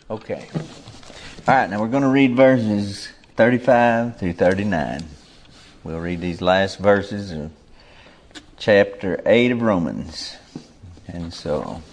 Okay. All right, now we're going to read verses 35 through 39. We'll read these last verses of chapter 8 of Romans. And so,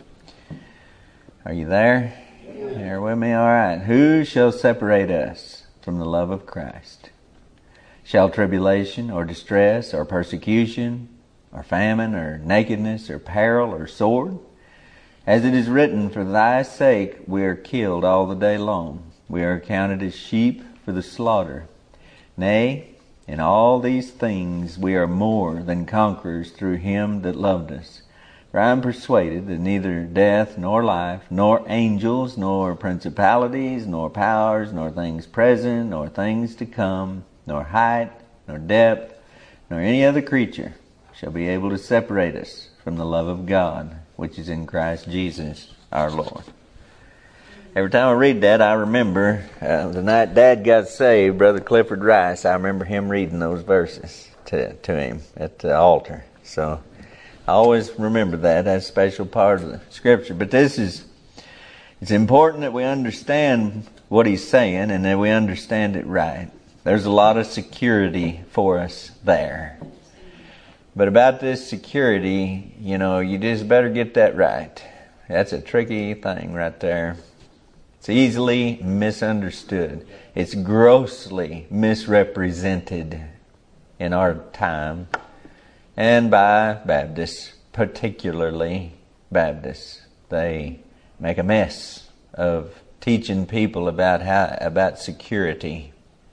are you there? You're with me? All right. Who shall separate us from the love of Christ? Shall tribulation or distress or persecution or famine or nakedness or peril or sword? As it is written, for thy sake we are killed all the day long. We are counted as sheep for the slaughter. Nay, in all these things we are more than conquerors through him that loved us. For I am persuaded that neither death nor life, nor angels, nor principalities, nor powers, nor things present, nor things to come, nor height, nor depth, nor any other creature shall be able to separate us from the love of God, which is in Christ Jesus our Lord. Every time I read that, I remember the night Dad got saved, Brother Clifford Rice. I remember him reading those verses to him at the altar. So I always remember that. That's a special part of the Scripture. But it's important that we understand what he's saying and that we understand it right. There's a lot of security for us there. But about this security, you just better get that right. That's a tricky thing right there. It's easily misunderstood. It's grossly misrepresented in our time. And by Baptists, particularly Baptists. They make a mess of teaching people about security.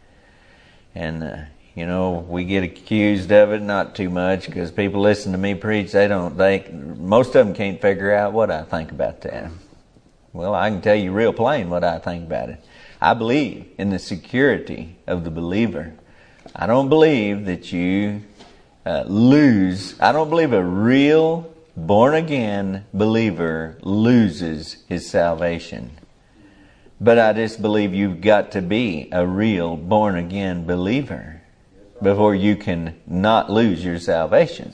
And we get accused of it, not too much, because people listen to me preach. Most of them can't figure out what I think about that. Well, I can tell you real plain what I think about it. I believe in the security of the believer. I don't believe that you lose. I don't believe a real born-again believer loses his salvation. But I just believe you've got to be a real born-again believer before you can not lose your salvation.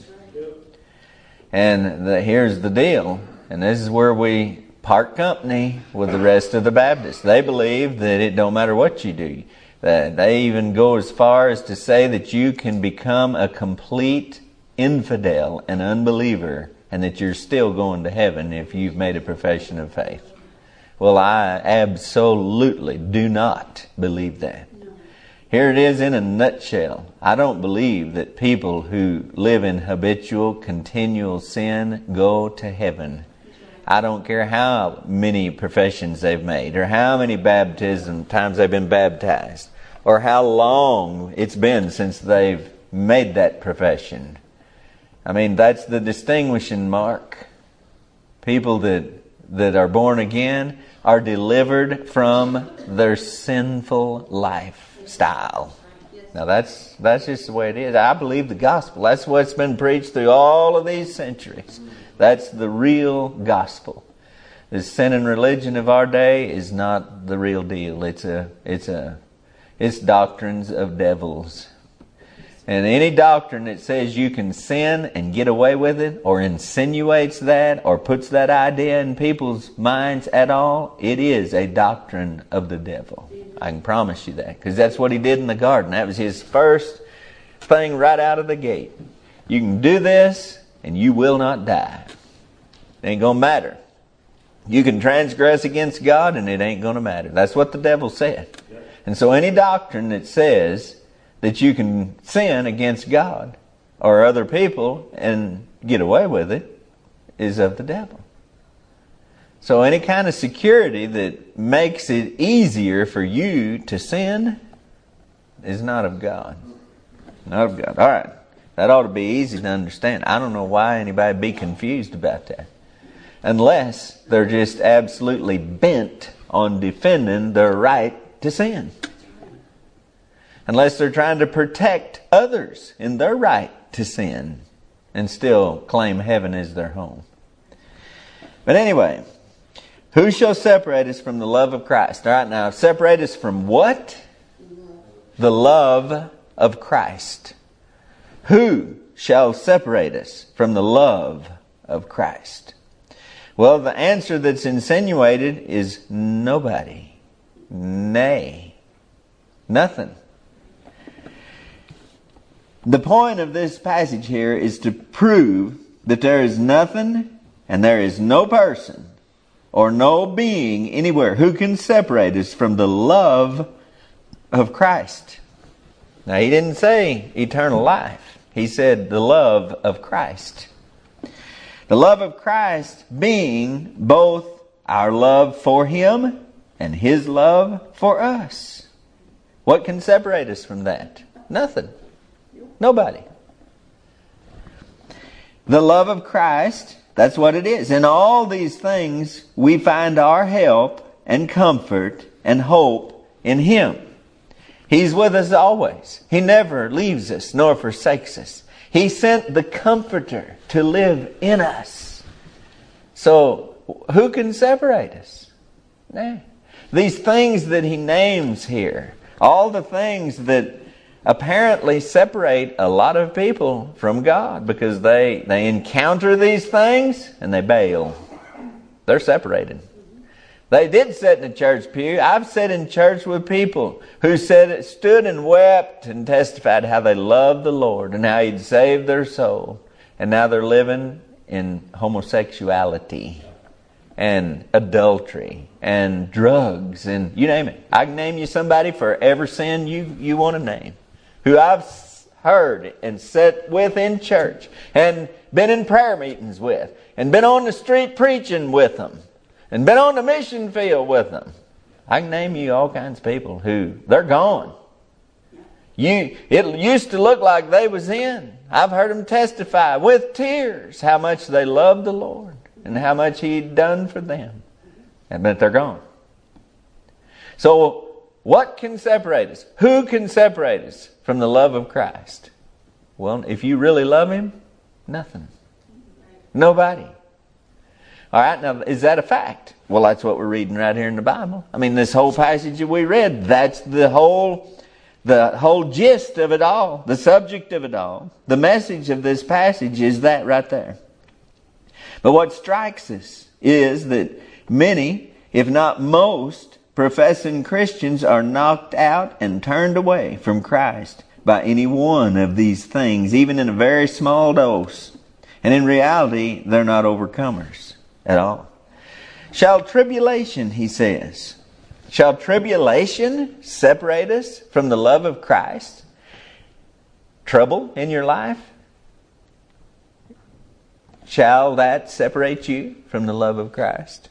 And here's the deal, and this is where we part company with the rest of the Baptists. They believe that it don't matter what you do. That they even go as far as to say that you can become a complete infidel, an unbeliever, and that you're still going to heaven if you've made a profession of faith. Well, I absolutely do not believe that. Here it is in a nutshell. I don't believe that people who live in habitual, continual sin go to heaven. I don't care how many professions they've made, or how many times they've been baptized, or how long it's been since they've made that profession. I mean, that's the distinguishing mark. People that are born again are delivered from their sinful lifestyle. Now that's just the way it is. I believe the gospel. That's what's been preached through all of these centuries. That's the real gospel. The sin and religion of our day is not the real deal. It's doctrines of devils. And any doctrine that says you can sin and get away with it, or insinuates that, or puts that idea in people's minds at all, it is a doctrine of the devil. I can promise you that, because that's what he did in the garden. That was his first thing right out of the gate. You can do this, and you will not die. It ain't going to matter. You can transgress against God, and it ain't going to matter. That's what the devil said. And so any doctrine that says that you can sin against God or other people and get away with it is of the devil. So any kind of security that makes it easier for you to sin is not of God. Not of God. All right. That ought to be easy to understand. I don't know why anybody would be confused about that. Unless they're just absolutely bent on defending their right to sin. Unless they're trying to protect others in their right to sin and still claim heaven as their home. But anyway, who shall separate us from the love of Christ? All right, now, separate us from what? The love of Christ. Who shall separate us from the love of Christ? Well, the answer that's insinuated is nobody. Nay. Nothing. The point of this passage here is to prove that there is nothing and there is no person or no being anywhere who can separate us from the love of Christ. Now, he didn't say eternal life. He said the love of Christ. The love of Christ being both our love for Him and His love for us. What can separate us from that? Nothing. Nobody. The love of Christ, that's what it is. In all these things, we find our help and comfort and hope in Him. He's with us always. He never leaves us nor forsakes us. He sent the Comforter to live in us. So, who can separate us? Nah. These things that He names here, all the things that apparently separate a lot of people from God because they encounter these things and they bail. They're separated. They did sit in a church pew. I've sat in church with people who stood and wept and testified how they loved the Lord and how He'd saved their soul. And now they're living in homosexuality and adultery and drugs and you name it. I can name you somebody for every sin you want to name, who I've heard and sat with in church and been in prayer meetings with and been on the street preaching with them and been on the mission field with them. I can name you all kinds of people who, they're gone. It used to look like they was in. I've heard them testify with tears how much they loved the Lord and how much He'd done for them. But they're gone. So, what can separate us? Who can separate us from the love of Christ? Well, if you really love Him, nothing. Nobody. All right, now, is that a fact? Well, that's what we're reading right here in the Bible. I mean, this whole passage that we read, that's the whole gist of it all, the subject of it all. The message of this passage is that right there. But what strikes us is that many, if not most, professing Christians are knocked out and turned away from Christ by any one of these things, even in a very small dose. And in reality, they're not overcomers at all. Shall tribulation, he says, shall tribulation separate us from the love of Christ? Trouble in your life? Shall that separate you from the love of Christ?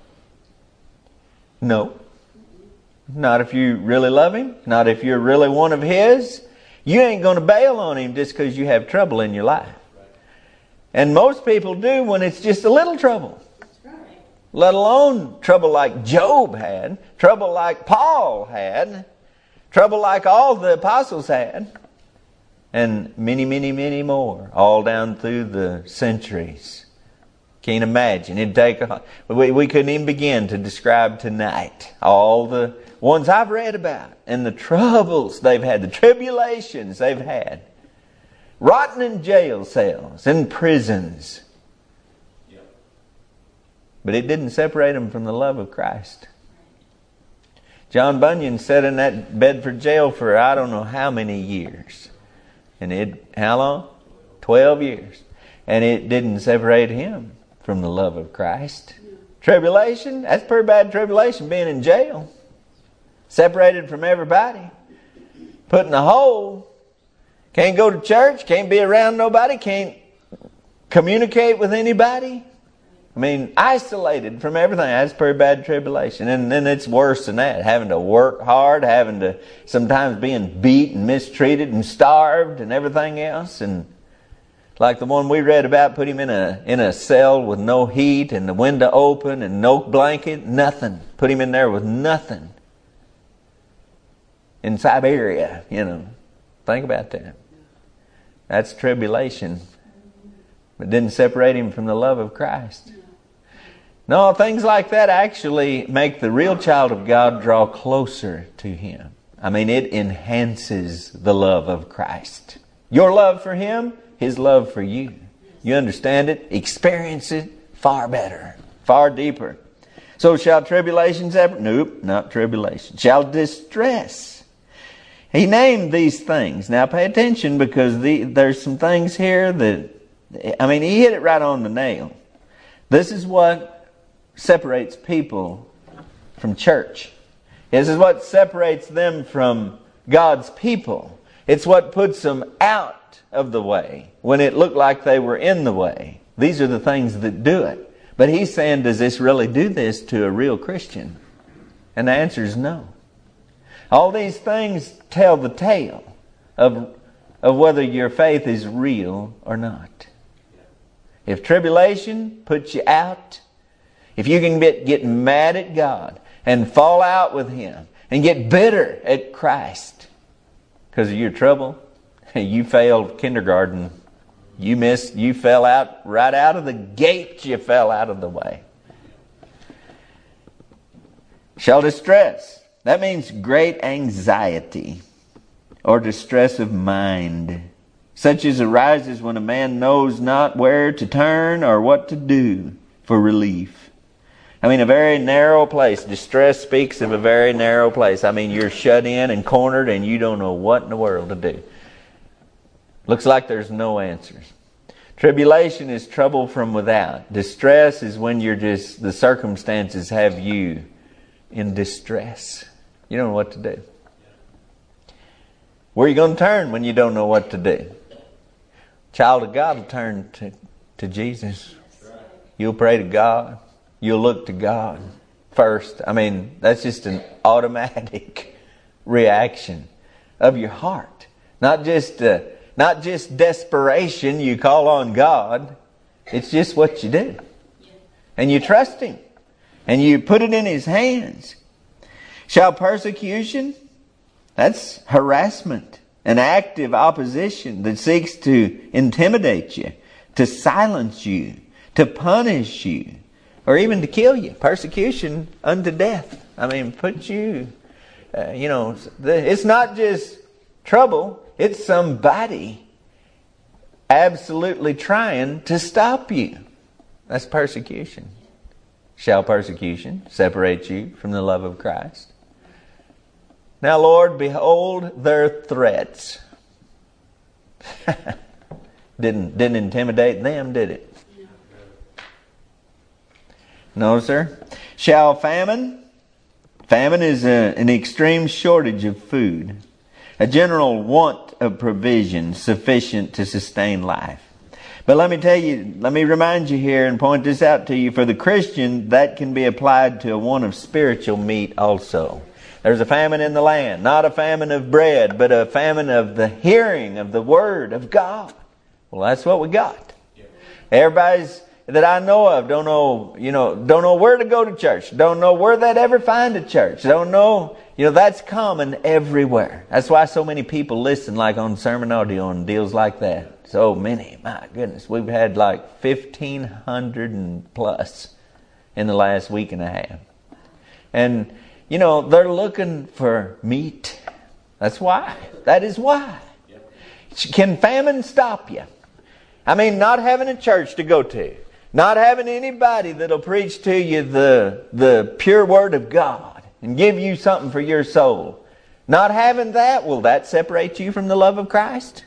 No. Not if you really love Him. Not if you're really one of His. You ain't going to bail on Him just because you have trouble in your life. And most people do when it's just a little trouble. Let alone trouble like Job had. Trouble like Paul had. Trouble like all the apostles had. And many, many, many more. All down through the centuries. Can't imagine. It'd take we couldn't even begin to describe tonight all the ones I've read about and the troubles they've had, the tribulations they've had. Rotting in jail cells, in prisons. But it didn't separate them from the love of Christ. John Bunyan sat in that Bedford jail for I don't know how many years. And how long? 12 years. And it didn't separate him from the love of Christ. Tribulation, that's pretty bad tribulation, being in jail. Separated from everybody. Put in a hole. Can't go to church, can't be around nobody, can't communicate with anybody. I mean, isolated from everything. That's pretty bad tribulation. And then it's worse than that. Having to work hard, having to sometimes being beat and mistreated and starved and everything else. And like the one we read about, put him in a cell with no heat and the window open and no blanket, nothing. Put him in there with nothing. In Siberia, Think about that. That's tribulation. But didn't separate him from the love of Christ. No, things like that actually make the real child of God draw closer to Him. I mean, it enhances the love of Christ. Your love for Him, His love for you. You understand it, experience it far better. far deeper. So shall tribulation separate? Nope, not tribulation. Shall distress. He named these things. Now pay attention, because there's some things here that, he hit it right on the nail. This is what separates people from church. This is what separates them from God's people. It's what puts them out of the way when it looked like they were in the way. These are the things that do it. But he's saying, does this really do this to a real Christian? And the answer is no. All these things tell the tale of whether your faith is real or not. If tribulation puts you out, if you can get mad at God and fall out with Him and get bitter at Christ because of your trouble, you failed kindergarten. You fell out right out of the gate. You fell out of the way. Shall distress. That means great anxiety or distress of mind, such as arises when a man knows not where to turn or what to do for relief. A very narrow place. Distress speaks of a very narrow place. You're shut in and cornered and you don't know what in the world to do. Looks like there's no answers. Tribulation is trouble from without. Distress is when the circumstances have you in distress. You don't know what to do. Where are you going to turn when you don't know what to do? Child of God will turn to Jesus. You'll pray to God. You'll look to God first. That's just an automatic reaction of your heart. Not just desperation, you call on God. It's just what you do. And you trust Him. And you put it in His hands. Shall persecution? That's harassment. An active opposition that seeks to intimidate you, to silence you, to punish you, or even to kill you. Persecution unto death. Put you, it's not just trouble. It's somebody absolutely trying to stop you. That's persecution. Shall persecution separate you from the love of Christ? Now, Lord, behold their threats. Didn't intimidate them, did it? No, sir. Shall famine? Famine is an extreme shortage of food. A general want of provision sufficient to sustain life. But let me remind you here and point this out to you. For the Christian, that can be applied to a want of spiritual meat also. There's a famine in the land. Not a famine of bread, but a famine of the hearing of the Word of God. Well, that's what we got. Everybody's that I know of don't know where to go to church. Don't know where they'd ever find a church. Don't know. That's common everywhere. That's why so many people listen, like on sermon audio and deals like that. So many. My goodness. We've had like 1,500 and plus in the last week and a half. And, they're looking for meat. That's why. That is why. Can famine stop you? Not having a church to go to. Not having anybody that'll preach to you the pure Word of God and give you something for your soul. Not having that, will that separate you from the love of Christ?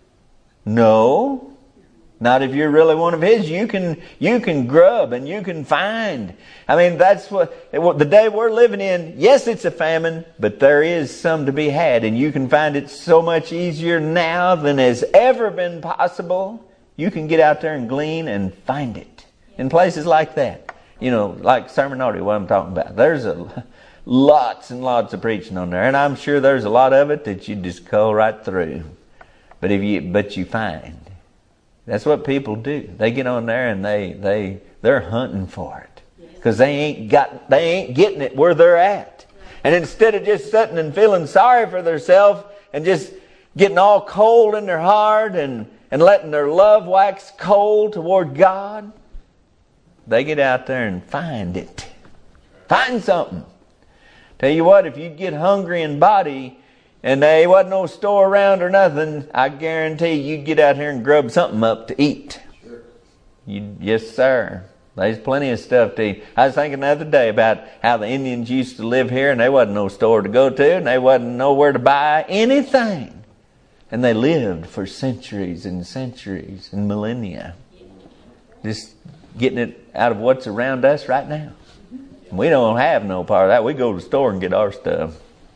No. Not if you're really one of His. You can grub and you can find. That's what the day we're living in. Yes, it's a famine, but there is some to be had, and you can find it so much easier now than has ever been possible. You can get out there and glean and find it in places like that. Like sermon audio, what I'm talking about. There's lots and lots of preaching on there, and I'm sure there's a lot of it that you just cull right through. But you find. That's what people do. They get on there and they're hunting for it because they ain't getting it where they're at. And instead of just sitting and feeling sorry for themselves and just getting all cold in their heart and letting their love wax cold toward God, they get out there and find it. Find something. Tell you what, if you get hungry in body and there wasn't no store around or nothing, I guarantee you'd get out here and grub something up to eat. Yes, sir. There's plenty of stuff to eat. I was thinking the other day about how the Indians used to live here, and there wasn't no store to go to, and there wasn't nowhere to buy anything. And they lived for centuries and centuries and millennia. Just getting it out of what's around us right now. We don't have no part of that. We go to the store and get our stuff.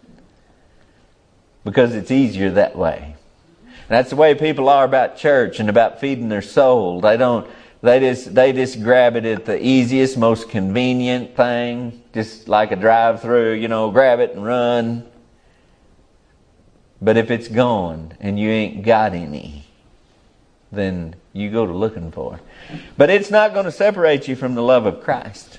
Because it's easier that way. And that's the way people are about church and about feeding their soul. They just grab it at the easiest, most convenient thing. Just like a drive-through, grab it and run. But if it's gone and you ain't got any, then you go to looking for it. But it's not going to separate you from the love of Christ.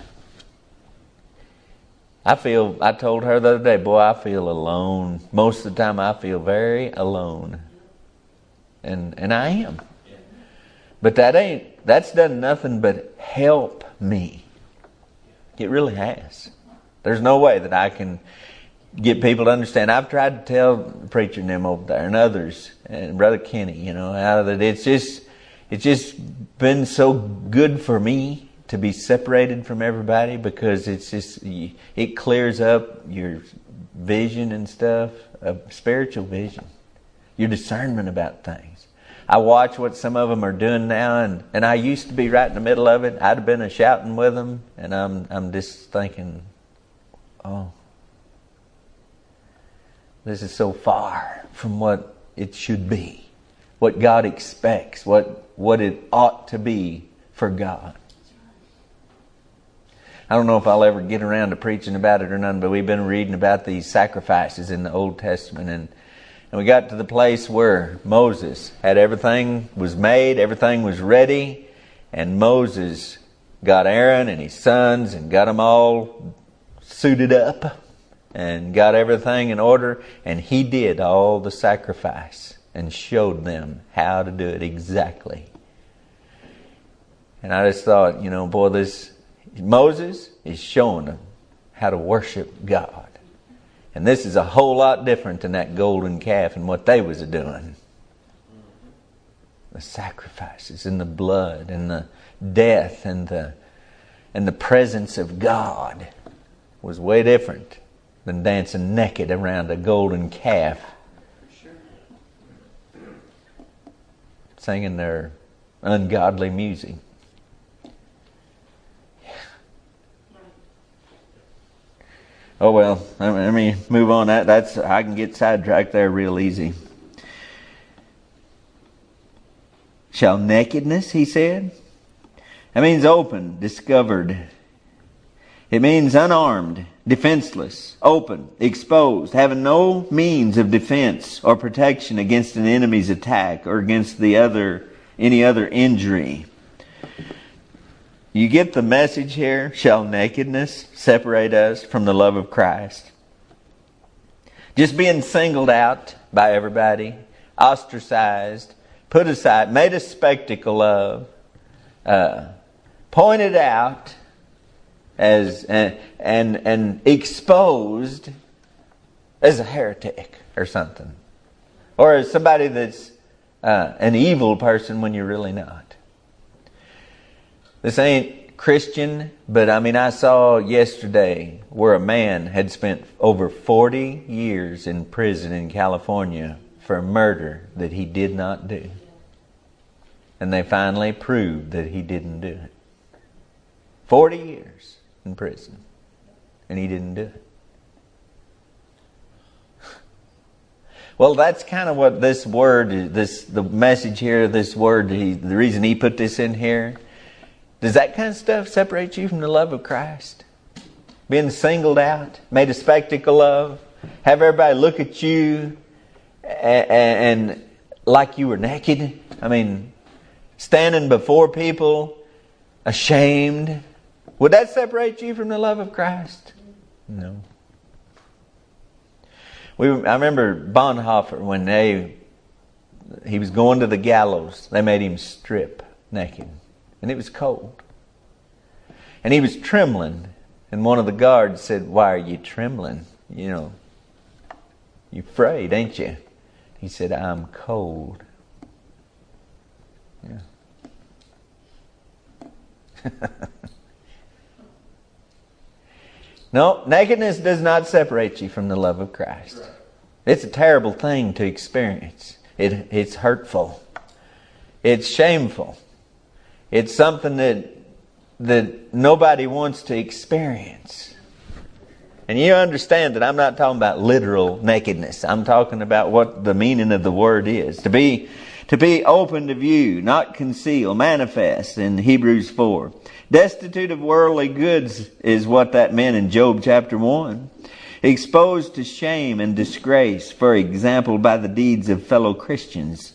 I told her the other day, boy, I feel alone. Most of the time I feel very alone. And I am. But that's done nothing but help me. It really has. There's no way that I can get people to understand. I've tried to tell the preacher and them over there and others, and Brother Kenny, how that it's just been so good for me to be separated from everybody, because it clears up your vision and stuff, spiritual vision, your discernment about things. I watch what some of them are doing now, and I used to be right in the middle of it. I'd have been shouting with them, and I'm just thinking, oh, this is so far from what it should be, what God expects, what it ought to be for God. I don't know if I'll ever get around to preaching about it or none, but we've been reading about these sacrifices in the Old Testament, and we got to the place where Moses had everything was made, everything was ready, and Moses got Aaron and his sons and got them all suited up and got everything in order, and he did all the sacrifice and showed them how to do it exactly. And I just thought, boy, this Moses is showing them how to worship God. And this is a whole lot different than that golden calf and what they was doing. The sacrifices and the blood and the death and the presence of God was way different than dancing naked around a golden calf, singing their ungodly music. Oh well, let me move on. That's I can get sidetracked there real easy. Shall nakedness, he said. That means open, discovered. It means unarmed, defenseless, open, exposed, having no means of defense or protection against an enemy's attack or against any other injury. You get the message here? Shall nakedness separate us from the love of Christ? Just being singled out by everybody, ostracized, put aside, made a spectacle of, pointed out as and exposed as a heretic or something, or as somebody that's an evil person when you're really not. This ain't Christian, but I saw yesterday where a man had spent over 40 years in prison in California for a murder that he did not do. And they finally proved that he didn't do it. 40 years in prison, and he didn't do it. Well, that's kind of what this word, the message here, this word, the reason he put this in here. Does that kind of stuff separate you from the love of Christ? Being singled out, made a spectacle of, have everybody look at you and like you were naked? Standing before people, ashamed. Would that separate you from the love of Christ? No. I remember Bonhoeffer, when he was going to the gallows, they made him strip naked. And it was cold. And he was trembling. And one of the guards said, "Why are you trembling? You're afraid, ain't you?" He said, "I'm cold." Yeah. No, nakedness does not separate you from the love of Christ. Right. It's a terrible thing to experience. It's hurtful. It's shameful. It's something that nobody wants to experience. And you understand that I'm not talking about literal nakedness. I'm talking about what the meaning of the word is. To be open to view, not conceal, manifest in Hebrews 4. Destitute of worldly goods is what that meant in Job chapter 1. Exposed to shame and disgrace, for example, by the deeds of fellow Christians.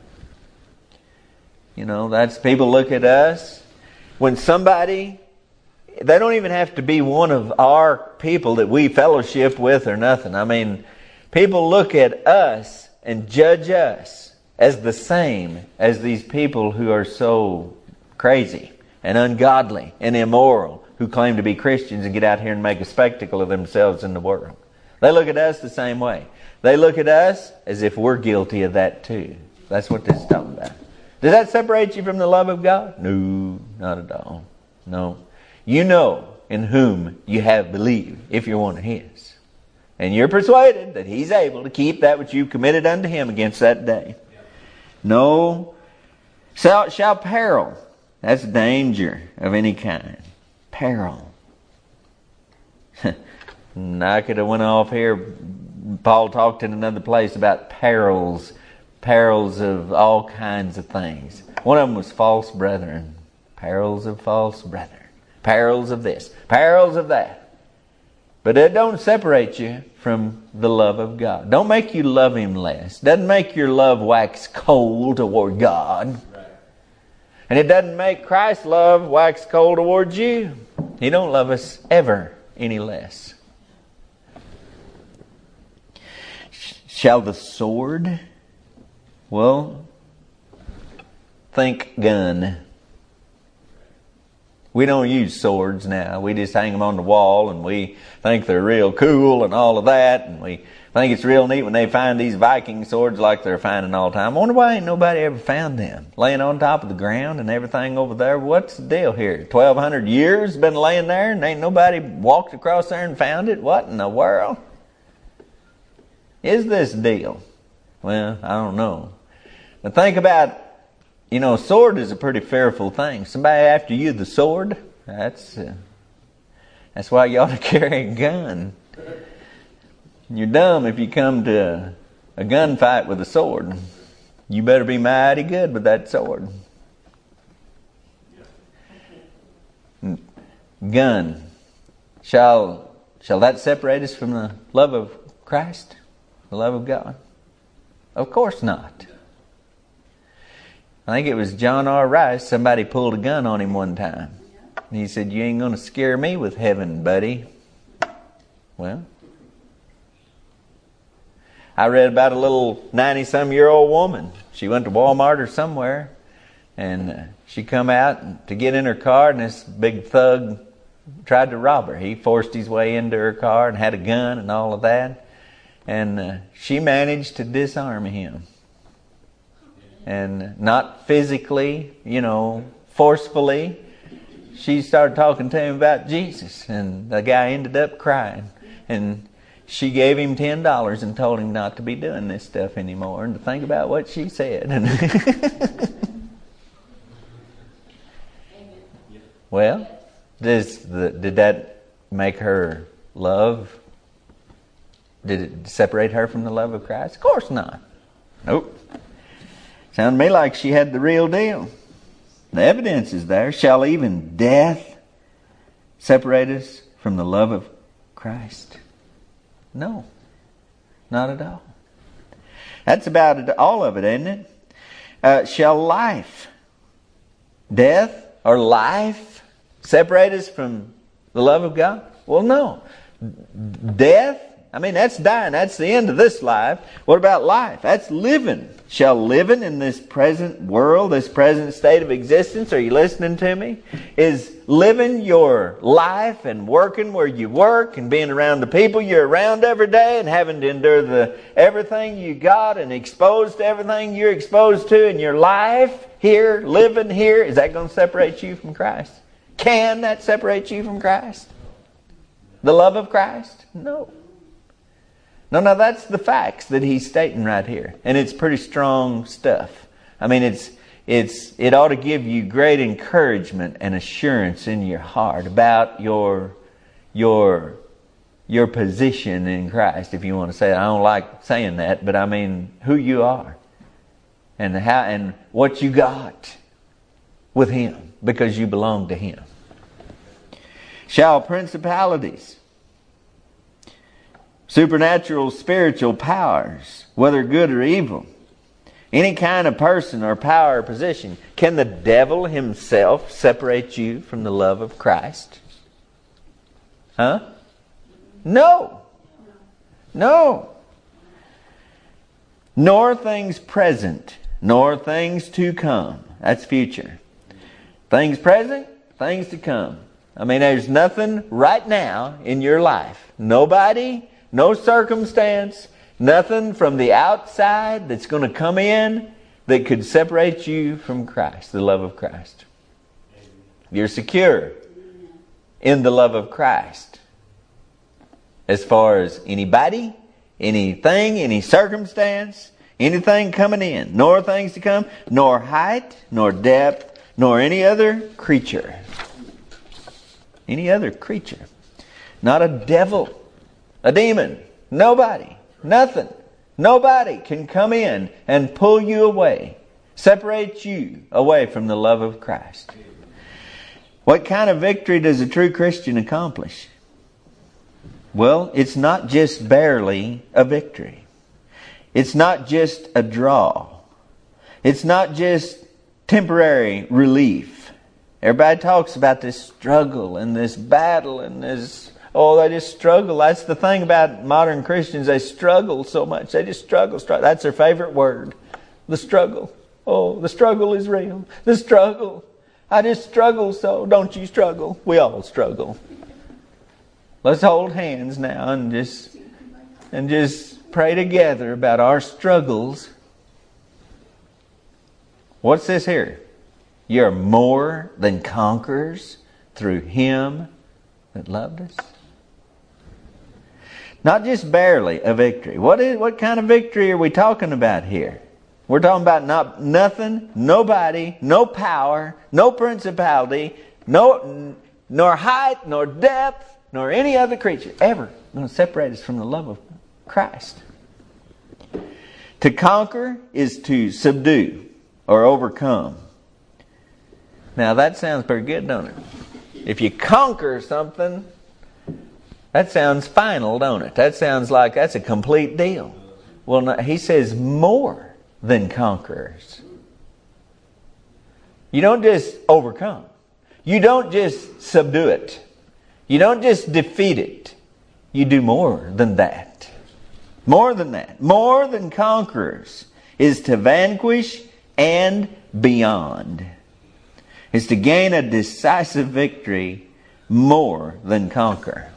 You know, that's people look at us. When somebody, they don't even have to be one of our people that we fellowship with or nothing. I mean, people look at us and judge us as the same as these people who are so crazy and ungodly and immoral, who claim to be Christians and get out here and make a spectacle of themselves in the world. They look at us the same way. They look at us as if we're guilty of that too. That's what this is talking about. Does that separate you from the love of God? No, not at all. No. You know in whom you have believed, if you're one of His. And you're persuaded that He's able to keep that which you've committed unto Him against that day. No. Shall peril. That's danger of any kind. Peril. I could have went off here. Paul talked in another place about perils. Perils of all kinds of things. One of them was false brethren. Perils of false brethren. Perils of this. Perils of that. But it don't separate you from the love of God. Don't make you love Him less. Doesn't make your love wax cold toward God. And it doesn't make Christ's love wax cold towards you. He don't love us ever any less. Shall the sword? Well, think gun. We don't use swords now. We just hang them on the wall and we think they're real cool and all of that. And we think it's real neat when they find these Viking swords like they're finding all the time. I wonder why ain't nobody ever found them. Laying on top of the ground and everything over there. What's the deal here? 1,200 years been laying there and ain't nobody walked across there and found it? What in the world is this deal? Well, I don't know. But think about, sword is a pretty fearful thing. Somebody after you, the sword, that's why you ought to carry a gun. You're dumb if you come to a gunfight with a sword. You better be mighty good with that sword. Gun. Shall that separate us from the love of Christ? The love of God? Of course not. I think it was John R. Rice. Somebody pulled a gun on him one time. And he said, "You ain't going to scare me with heaven, buddy." Well, I read about a little 90-some-year-old woman. She went to Walmart or somewhere. And she come out to get in her car. And this big thug tried to rob her. He forced his way into her car and had a gun and all of that. And she managed to disarm him. And not physically, forcefully. She started talking to him about Jesus. And the guy ended up crying. And she gave him $10 and told him not to be doing this stuff anymore. And to think about what she said. Well, did that make her love? Did it separate her from the love of Christ? Of course not. Nope. Sounded to me like she had the real deal. The evidence is there. Shall even death separate us from the love of Christ? No. Not at all. That's about it, all of it, isn't it? Shall life, death, or life separate us from the love of God? Well, no. Death, that's dying. That's the end of this life. What about life? That's living. Shall living in this present world, this present state of existence, are you listening to me? Is living your life and working where you work and being around the people you're around every day and having to endure everything you got and exposed to everything you're exposed to in your life here, living here, is that going to separate you from Christ? Can that separate you from Christ? The love of Christ? No. No, that's the facts that he's stating right here. And it's pretty strong stuff. I mean, it ought to give you great encouragement and assurance in your heart about your position in Christ, if you want to say it. I don't like saying that, but I mean who you are and how and what you got with Him because you belong to Him. Shall principalities, supernatural spiritual powers, whether good or evil, any kind of person or power or position, can the devil himself separate you from the love of Christ? Huh? No. Nor things present, nor things to come. That's future. Things present, things to come. I mean, there's nothing right now in your life. Nobody, no circumstance, nothing from the outside that's going to come in that could separate you from Christ, the love of Christ. You're secure in the love of Christ. As far as anybody, anything, any circumstance, anything coming in, nor things to come, nor height, nor depth, nor any other creature. Any other creature. Not a devil, a demon, nobody, nothing. Nobody can come in and pull you away, separate you away from the love of Christ. What kind of victory does a true Christian accomplish? Well, it's not just barely a victory. It's not just a draw. It's not just temporary relief. Everybody talks about this struggle and this battle and this, they just struggle. That's the thing about modern Christians. They struggle so much. They just struggle. That's their favorite word. The struggle. Oh, the struggle is real. The struggle. I just struggle so. Don't you struggle? We all struggle. Let's hold hands now and just pray together about our struggles. What's this here? You're more than conquerors through Him that loved us. Not just barely a victory. What kind of victory are we talking about here? We're talking about nothing, nobody, no power, no principality, nor height, nor depth, nor any other creature ever going to separate us from the love of Christ. To conquer is to subdue or overcome. Now that sounds pretty good, don't it? If you conquer something, that sounds final, don't it? That sounds like that's a complete deal. Well, no, he says more than conquerors. You don't just overcome. You don't just subdue it. You don't just defeat it. You do more than that. More than that. More than conquerors is to vanquish and beyond. Is to gain a decisive victory more than conquer.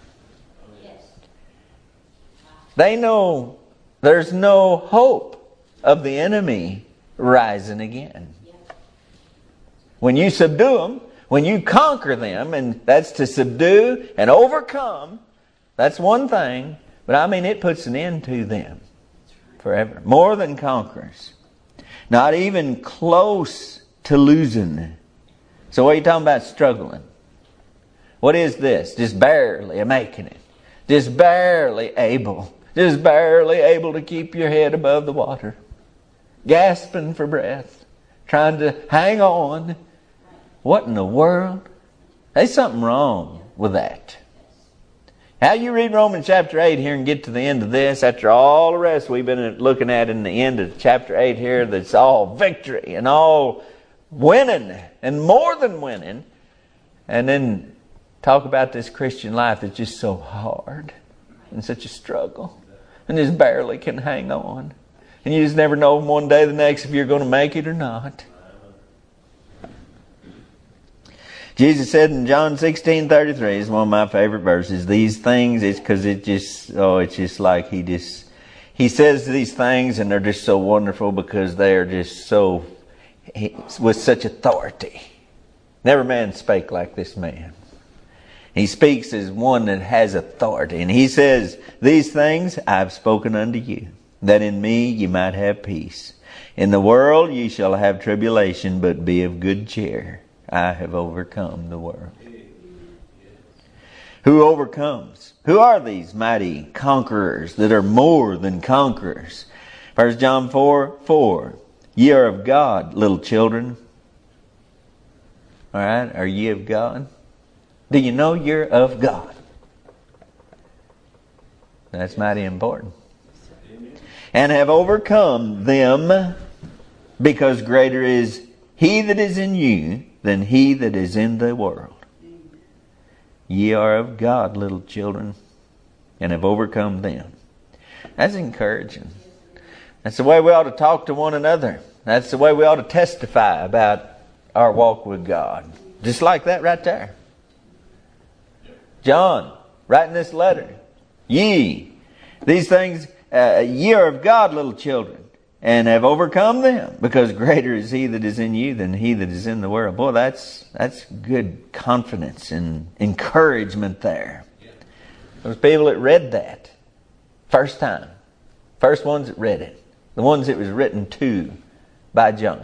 They know there's no hope of the enemy rising again. When you subdue them, when you conquer them, and that's to subdue and overcome, that's one thing, but I mean it puts an end to them forever. More than conquerors. Not even close to losing. So what are you talking about struggling? What is this? Just barely making it. Just barely able. Just barely able to keep your head above the water. Gasping for breath. Trying to hang on. What in the world? There's something wrong with that. How you read Romans chapter 8 here and get to the end of this, after all the rest we've been looking at in the end of chapter 8 here, that's all victory and all winning and more than winning, and then talk about this Christian life that's just so hard and such a struggle and just barely can hang on, and you just never know one day or the next if you're going to make it or not. Jesus said in John 16:33, it's one of my favorite verses, these things, it's because it's just like he says these things and they're just so wonderful because they are just so, with such authority. Never man spake like this man. He speaks as one that has authority. And he says, these things I've spoken unto you, that in me ye might have peace. In the world ye shall have tribulation, but be of good cheer. I have overcome the world. Who overcomes? Who are these mighty conquerors that are more than conquerors? 1 John 4:4. Ye are of God, little children. All right, are ye of God? Do you know you're of God? That's mighty important. And have overcome them, because greater is He that is in you than he that is in the world. Ye are of God, little children, and have overcome them. That's encouraging. That's the way we ought to talk to one another. That's the way we ought to testify about our walk with God. Just like that right there. John, writing this letter. Ye, these things, ye are of God, little children, and have overcome them, because greater is He that is in you than he that is in the world. Boy, that's good confidence and encouragement there. Those people that read that first time, first ones that read it, the ones it was written to by John.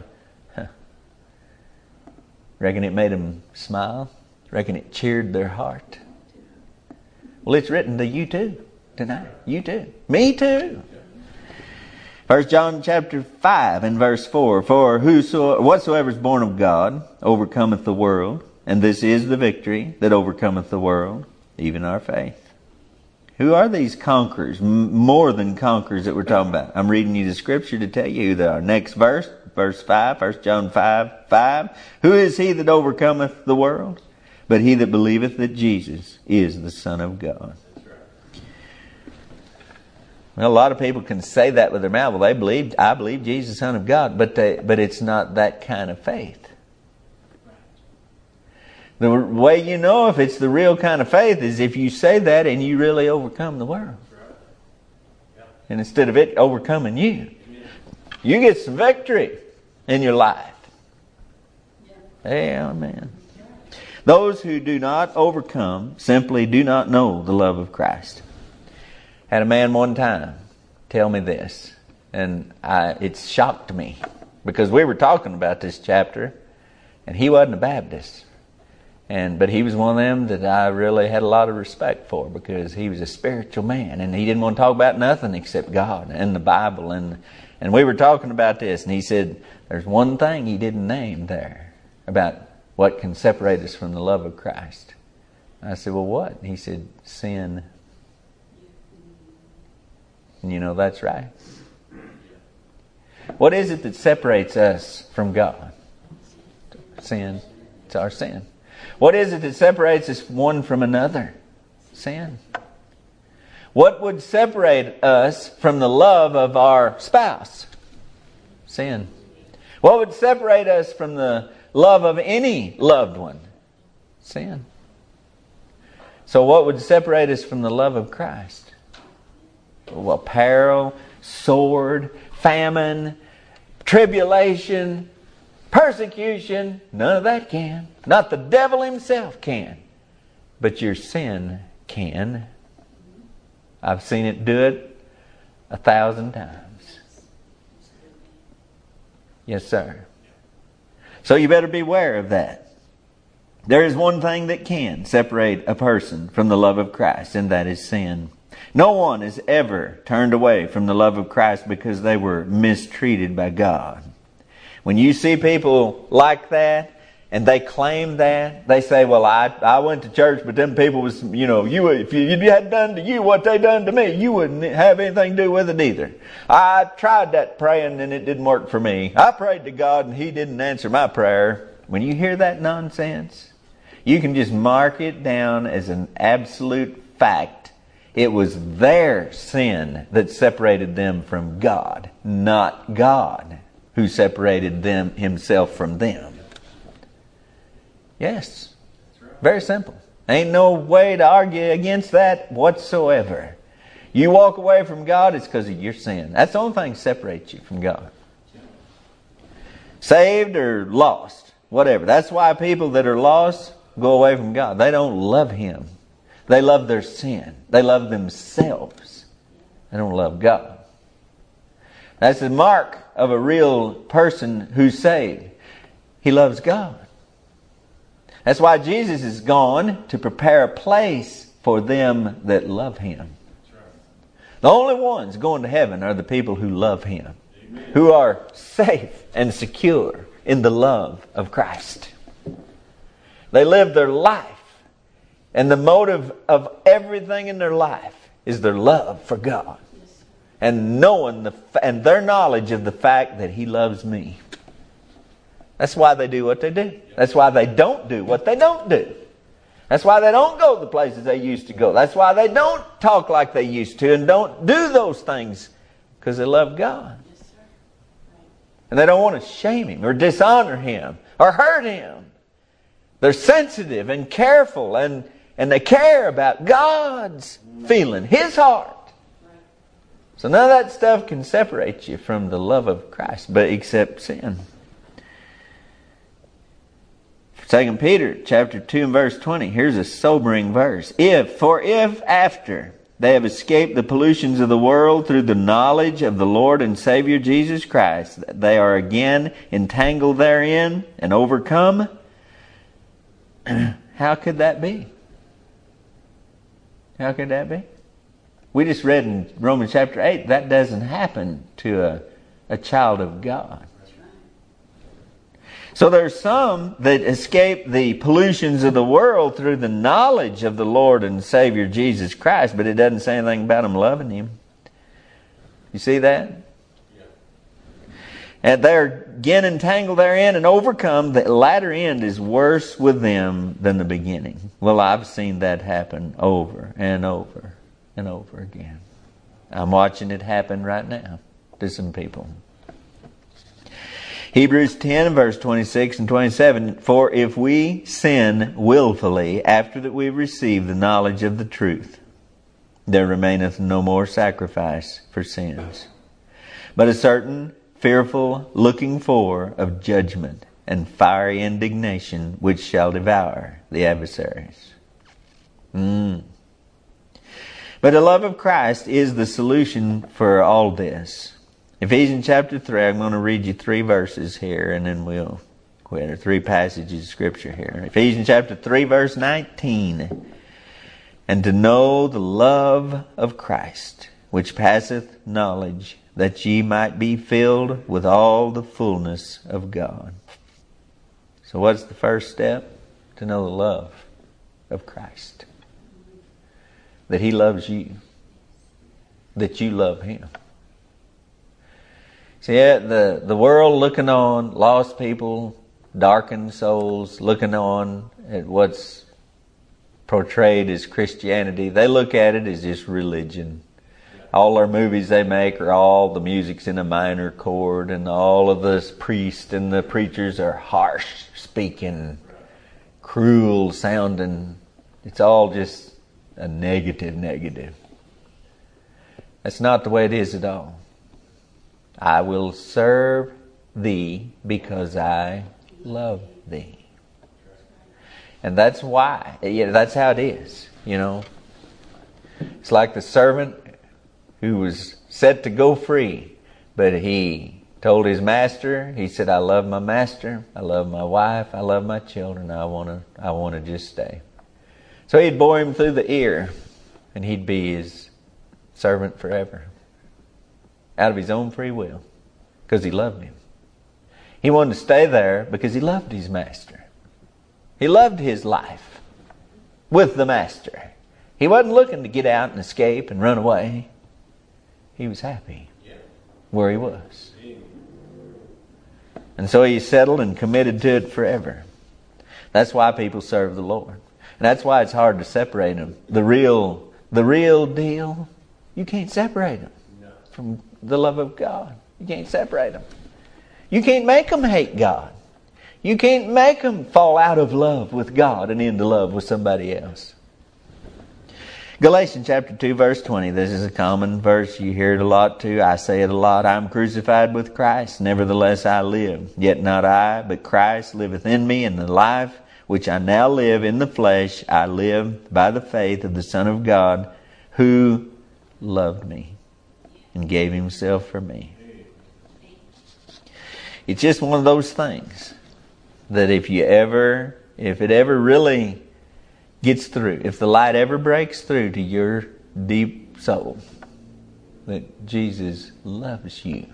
Reckon it made them smile? Reckon it cheered their heart? Well, it's written to you too tonight. You too. Me too. 1 John chapter 5 and verse 4. For whatsoever is born of God overcometh the world, and this is the victory that overcometh the world, even our faith. Who are these conquerors, more than conquerors that we're talking about? I'm reading you the scripture to tell you who they are. Next verse, verse 5, 1 John 5:5. Who is he that overcometh the world? But he that believeth that Jesus is the Son of God. Well, a lot of people can say that with their mouth. Well, I believe Jesus is the Son of God, but it's not that kind of faith. The way you know if it's the real kind of faith is if you say that and you really overcome the world. And instead of it overcoming you, you get some victory in your life. Amen. Those who do not overcome simply do not know the love of Christ. Had a man one time tell me this, and it shocked me, because we were talking about this chapter, and he wasn't a Baptist. But he was one of them that I really had a lot of respect for, because he was a spiritual man and he didn't want to talk about nothing except God and the Bible. And we were talking about this, and he said, there's one thing he didn't name there about what can separate us from the love of Christ. I said, well, what? And he said, sin. And you know, that's right. What is it that separates us from God? Sin. It's our sin. What is it that separates us one from another? Sin. What would separate us from the love of our spouse? Sin. What would separate us from the love of any loved one? Sin. So what would separate us from the love of Christ? Well, peril, sword, famine, tribulation, persecution, none of that can. Not the devil himself can. But your sin can. I've seen it do it 1,000 times. Yes, sir. So you better beware of that. There is one thing that can separate a person from the love of Christ, and that is sin. No one has ever turned away from the love of Christ because they were mistreated by God. When you see people like that, and they claim that, they say, well, I went to church, but them people was, if you had done to you what they done to me, you wouldn't have anything to do with it either. I tried that praying and it didn't work for me. I prayed to God and He didn't answer my prayer. When you hear that nonsense, you can just mark it down as an absolute fact. It was their sin that separated them from God, not God who separated Himself from them. Yes. Very simple. Ain't no way to argue against that whatsoever. You walk away from God, it's because of your sin. That's the only thing that separates you from God. Saved or lost, whatever. That's why people that are lost go away from God. They don't love Him. They love their sin. They love themselves. They don't love God. That's the mark of a real person who's saved. He loves God. That's why Jesus is gone to prepare a place for them that love Him. The only ones going to heaven are the people who love Him, who are safe and secure in the love of Christ. They live their life, and the motive of everything in their life is their love for God and knowing and their knowledge of the fact that He loves me. That's why they do what they do. That's why they don't do what they don't do. That's why they don't go to the places they used to go. That's why they don't talk like they used to and don't do those things, because they love God. And they don't want to shame Him or dishonor Him or hurt Him. They're sensitive and careful, and they care about God's feeling, His heart. So none of that stuff can separate you from the love of Christ, but except sin. 2 Peter chapter 2 and verse 20. Here's a sobering verse. If after they have escaped the pollutions of the world through the knowledge of the Lord and Savior Jesus Christ, they are again entangled therein and overcome, how could that be? How could that be? We just read in Romans chapter 8, that doesn't happen to a child of God. So there's some that escape the pollutions of the world through the knowledge of the Lord and Savior Jesus Christ, but it doesn't say anything about them loving Him. You see that? Yeah. And they're again entangled therein and overcome. The latter end is worse with them than the beginning. Well, I've seen that happen over and over and over again. I'm watching it happen right now to some people. Hebrews 10 verse 26 and 27, for if we sin willfully after that we receive the knowledge of the truth, there remaineth no more sacrifice for sins, but a certain fearful looking for of judgment and fiery indignation which shall devour the adversaries. But the love of Christ is the solution for all this. Ephesians chapter 3, I'm going to read you 3 verses here and then we'll quit. Or 3 passages of Scripture here. Ephesians chapter 3 verse 19. And to know the love of Christ, which passeth knowledge, that ye might be filled with all the fullness of God. So what's the first step? To know the love of Christ. That He loves you. That you love Him. See, the world looking on, lost people, darkened souls, looking on at what's portrayed as Christianity, they look at it as just religion. All our movies they make are all the music's in a minor chord, and all of the priests and the preachers are harsh speaking, cruel sounding. It's all just a negative. That's not the way it is at all. I will serve thee because I love thee. And that's why. Yeah, that's how it is, you know. It's like the servant who was set to go free, but he told his master, he said, I love my master, I love my wife, I love my children, I want to just stay. So he'd bore him through the ear, and he'd be his servant forever. Out of his own free will, because he loved him. He wanted to stay there because he loved his master. He loved his life with the master. He wasn't looking to get out and escape and run away. He was happy where he was. And so he settled and committed to it forever. That's why people serve the Lord. And that's why it's hard to separate them. The real deal, you can't separate them from the love of God. You can't separate them. You can't make them hate God. You can't make them fall out of love with God and into love with somebody else. Galatians chapter 2 verse 20. This is a common verse. You hear it a lot too. I say it a lot. I am crucified with Christ. Nevertheless I live. Yet not I, but Christ liveth in me. And the life which I now live in the flesh, I live by the faith of the Son of God, who loved me and gave himself for me. It's just one of those things that if it ever really gets through, if the light ever breaks through to your deep soul, that Jesus loves you,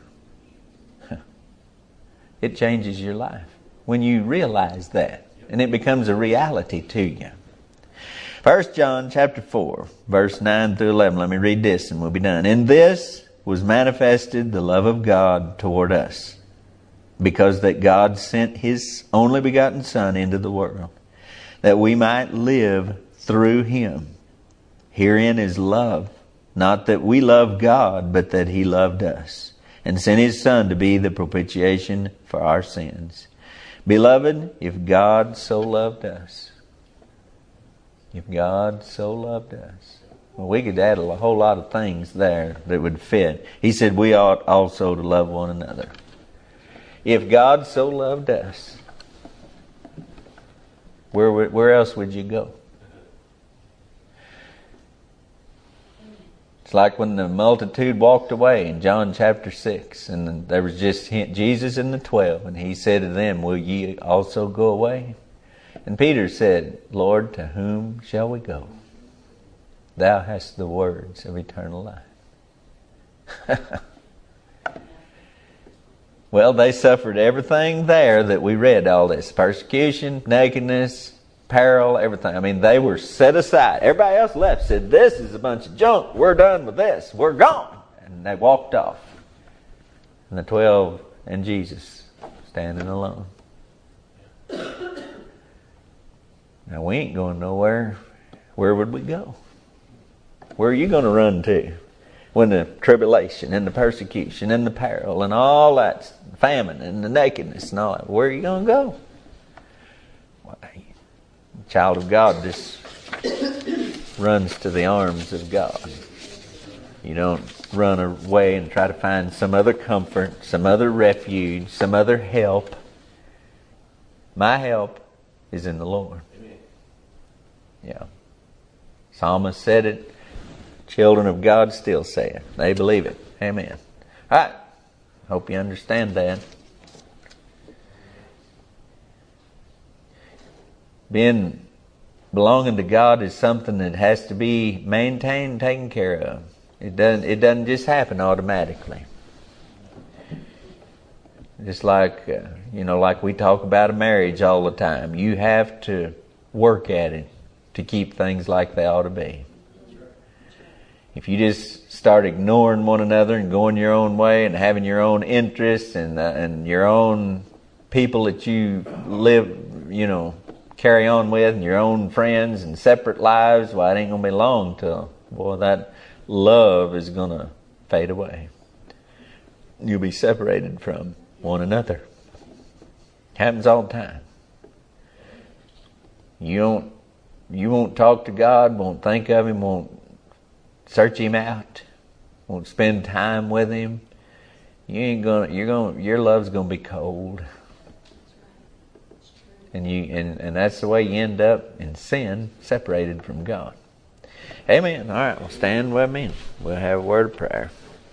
it changes your life when you realize that, and it becomes a reality to you. 1 John chapter 4, verse 9 through 11. Let me read this and we'll be done. In this was manifested the love of God toward us, because that God sent His only begotten Son into the world, that we might live through Him. Herein is love, not that we love God, but that He loved us, and sent His Son to be the propitiation for our sins. Beloved, if God so loved us, well, we could add a whole lot of things there that would fit. He said we ought also to love one another. If God so loved us, where else would you go? It's like when the multitude walked away in John chapter 6, and there was just Jesus and the 12, and He said to them, will ye also go away? And Peter said, Lord, to whom shall we go? Thou hast the words of eternal life. Well, they suffered everything there that we read, all this. Persecution, nakedness, peril, everything. I mean, they were set aside. Everybody else left, said, this is a bunch of junk. We're done with this. We're gone. And they walked off. And the 12 and Jesus standing alone. Now, we ain't going nowhere. Where would we go? Where are you going to run to when the tribulation and the persecution and the peril and all that famine and the nakedness and all that? Where are you going to go? Why, the child of God just runs to the arms of God. You don't run away and try to find some other comfort, some other refuge, some other help. My help is in the Lord. Yeah. Psalmist said it. Children of God still say it. They believe it. Amen. All right. Hope you understand that. Belonging to God is something that has to be maintained and taken care of. It doesn't just happen automatically. Just like like we talk about a marriage all the time. You have to work at it to keep things like they ought to be. If you just start ignoring one another and going your own way and having your own interests and your own people that you live, carry on with, and your own friends and separate lives, well, it ain't going to be long till, that love is going to fade away. You'll be separated from one another. Happens all the time. You won't talk to God, won't think of Him, won't search Him out, won't spend time with Him. Your love's gonna be cold. And that's the way you end up in sin, separated from God. Amen. All right, well, stand with me. We'll have a word of prayer.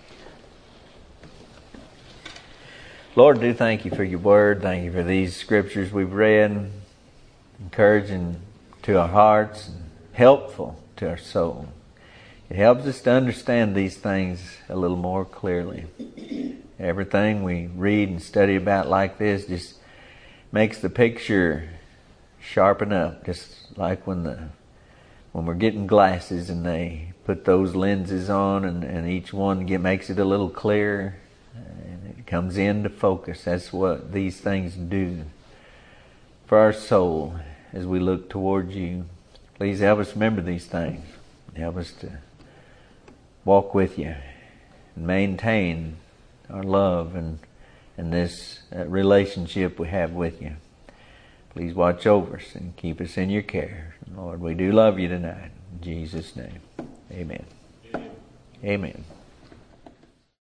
Lord, do thank You for Your word. Thank You for these scriptures we've read. Encouraging to our hearts and helpful to our soul. It helps us to understand these things a little more clearly. Everything we read and study about like this just makes the picture sharpen up, just like when we're getting glasses and they put those lenses on and each one makes it a little clearer and it comes into focus. That's what these things do for our soul as we look towards You. Please help us remember these things. Help us to walk with You and maintain our love and this relationship we have with You. Please watch over us and keep us in Your care. Lord, we do love You tonight. In Jesus' name, amen. Amen.